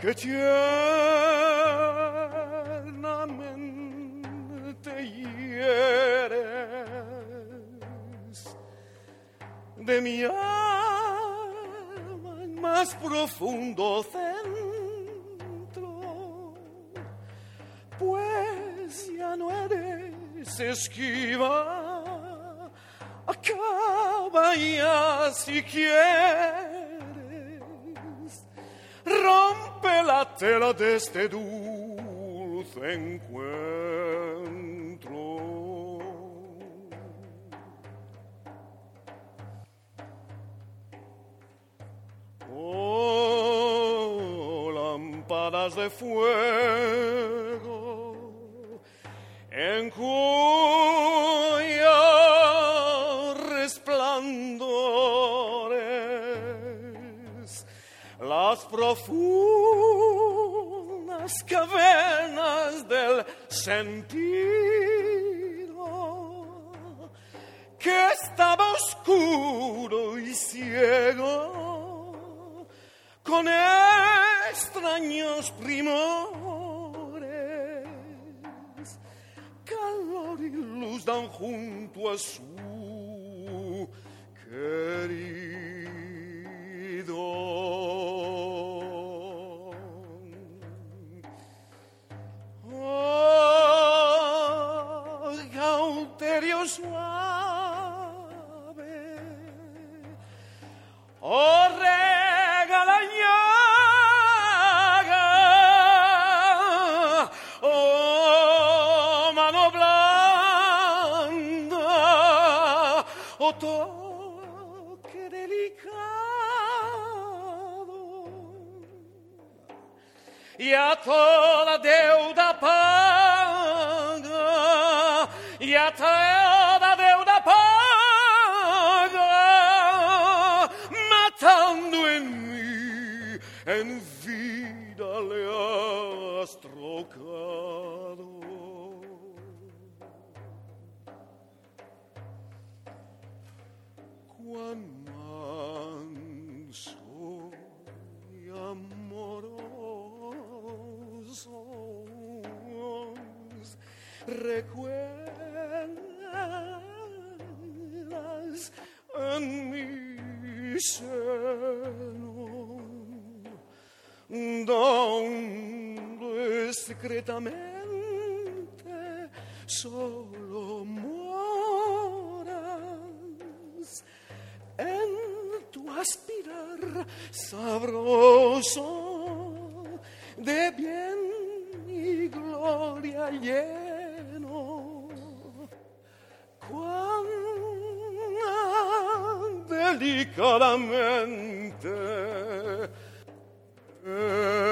que tiernamente hieres de mi alma en más profundo centro, pues ya no eres esquiva, acaba ya si quieres. Rompe la tela de este dulce encuentro. Oh, lámparas de fuego, en cuyos resplandores las profundas cavernas del sentido, que estaba oscuro y ciego, con extraños primores, calor y luz dan junto a su querido. Oh, cauterio suave, oh, regala llaga, oh, mano blanda, oh, toque delicado, y a toda deuda paga, y a toda deuda paga, matando en mí, en vida le has trocado. Cuán manso y amorosos recuerdas en mi seno, donde secretamente solo moras en tu aspirar sabroso de bien y gloria lleno. Cuán delicadamente